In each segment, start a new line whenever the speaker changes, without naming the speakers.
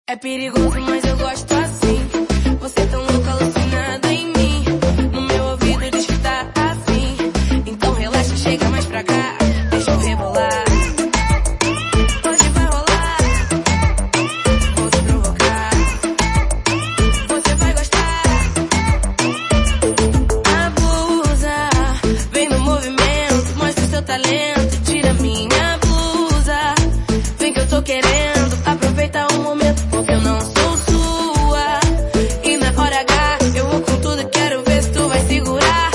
É perigoso, mas eu gosto assim. Você tão louca, alucinada em mim. No meu ouvido diz que tá afim. Então relaxa, chega mais pra cá. Deixa eu rebolar. Hoje vai rolar. Vou te provocar. Você vai gostar. Abusa. Vem no movimento, mostra o seu talento. Tira minha blusa. Vem que eu tô querendo. Aproveita o momento. Porque eu não sou sua. E na hora H eu vou com tudo. Quero ver se tu vai segurar.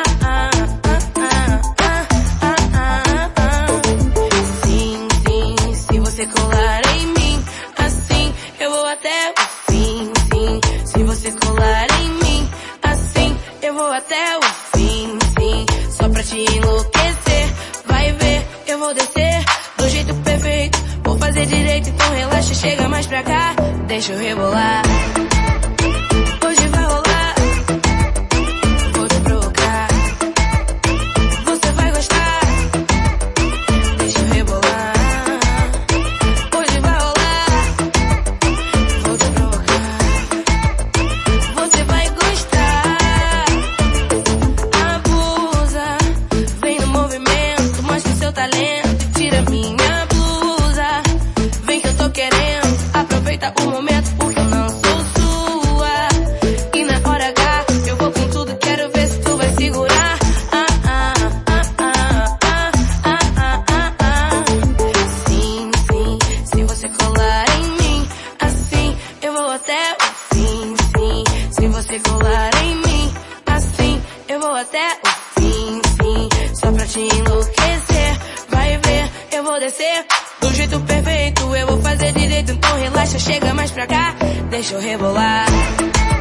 Sim, sim, se você colar em mim, assim eu vou até o fim. Sim, se você colar em mim, assim eu vou até o fim. Sim, só pra te enlouquecer. Vai ver, eu vou descer do jeito perfeito. Vou fazer direito, então relaxa, chega mais pra cá. Deixa eu rebolar. Hoje vai rolar. Vou te provocar. Você vai gostar. Deixa eu rebolar. Hoje vai rolar. Vou te provocar. Você vai gostar. Abusa. Vem no movimento, mostra o seu talento. Tira minha blusa. Vem que eu tô querendo. Aproveita o momento, porque eu não sou sua. E na hora H eu vou com tudo. Quero ver se tu vai segurar. Sim, sim, se você colar em mim, assim eu vou até o fim. Sim, se você colar em mim, assim eu vou até o fim. Sim, só pra te enlouquecer. Vai ver, eu vou descer do jeito perfeito. Eu vou fazer direito, então relaxa, chega mais pra cá. Deixa eu rebolar.